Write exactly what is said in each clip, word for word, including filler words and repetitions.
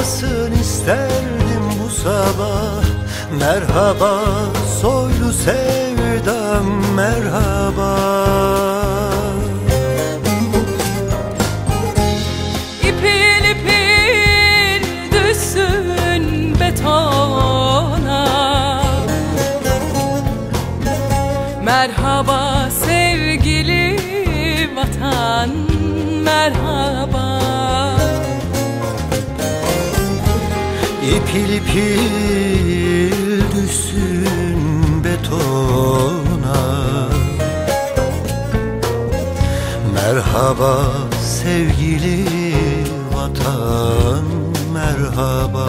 olmasın isterdim bu sabah. Merhaba soylu sevdam, merhaba. İpil ipil düşsün betona. Merhaba sevgili vatan, merhaba. İpil ipil düşsün betona. Merhaba sevgili vatan, merhaba.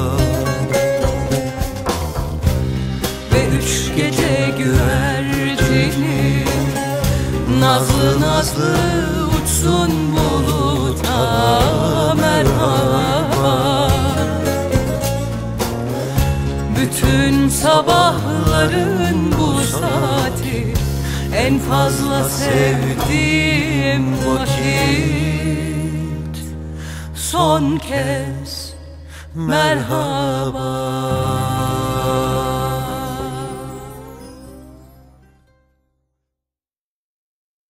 Ve üç gece güvercini nazlı nazlı uçsun buluta, merhaba. Bütün sabahların bu saati en fazla sevdiğim vakit. Son kez merhaba.